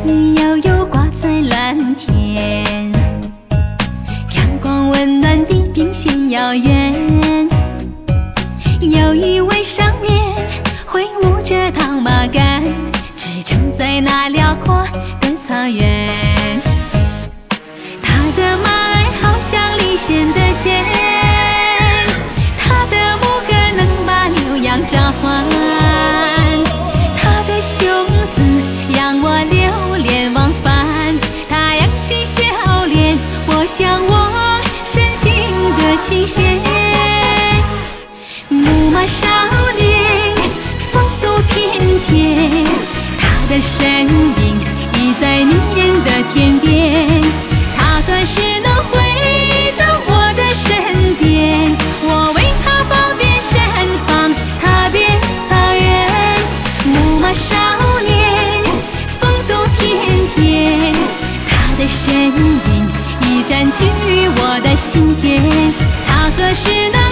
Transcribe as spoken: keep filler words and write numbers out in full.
悠悠挂在蓝天，阳光温暖地并线遥远。有一位少年挥舞着套马杆，驰骋在那辽阔的草原。他的马儿好像离弦的箭，他的牧歌能把牛羊召唤，他的胸子让我流连忘返，他扬起笑脸拨向我深情的琴弦。牧马少年风度翩翩，他的身影已在迷人的天边，他何时能回到我的身边？我为他方便绽放他的草原。牧马少年风度翩翩，他的身影已占据我的心田，他何时能